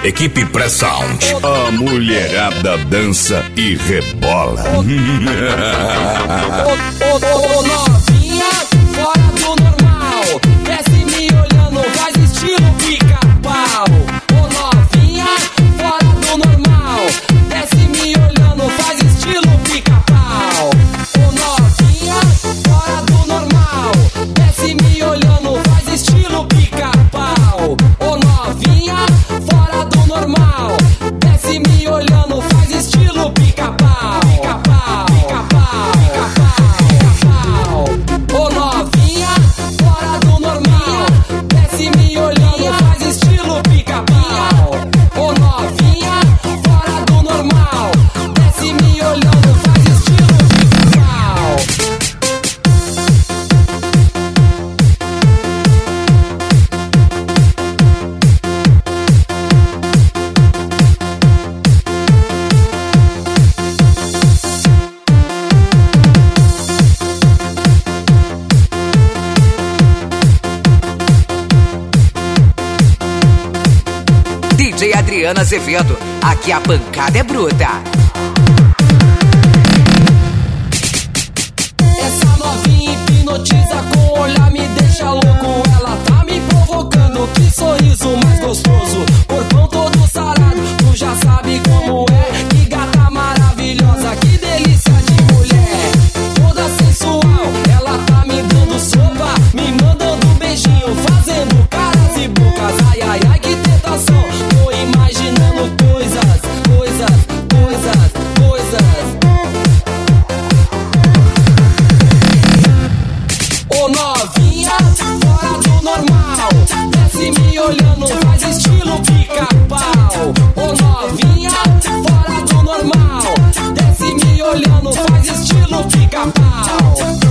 Equipe Pré-Sound. A mulherada dança e rebola. Ô novinha, fora do normal. Desce me olhando, faz estilo pica-pau. Ô novinha, fora do normal. Desce me olhando, faz estilo pica-pau. Ô novinha, fora do normal. Desce me olhando, faz estilo pica-pau. Ô novinha, fora do normal. Desce me olhando, faz estilo pica-pau. Pica-pau, pica-pau, pica-pau. Ô novinha, fora do normal. Desce me olhando, faz estilo pica-pau. Ô novinha, fora do normal. Desce me olhando, faz estilo pica-pau. DJ Adriana Azevedo, aqui a pancada é bruta. Essa novinha hipnotiza com o olhar, me deixa louco. Ela tá me provocando, que sorriso mais gostoso. Corpão todo sarado, tu já sabe como é. Que gata maravilhosa, que delícia de mulher. Toda sensual, ela tá me dando sopa, me mandando beijinho, fazendo caras e bocas. Ai, ai, ai, que tentação. Tô imaginando coisas, coisas, coisas, coisas. Ô novinha, fora do normal. Desce me olhando, faz estilo pica-pau. Ô novinha, fora do normal. Desce me olhando, faz estilo pica-pau.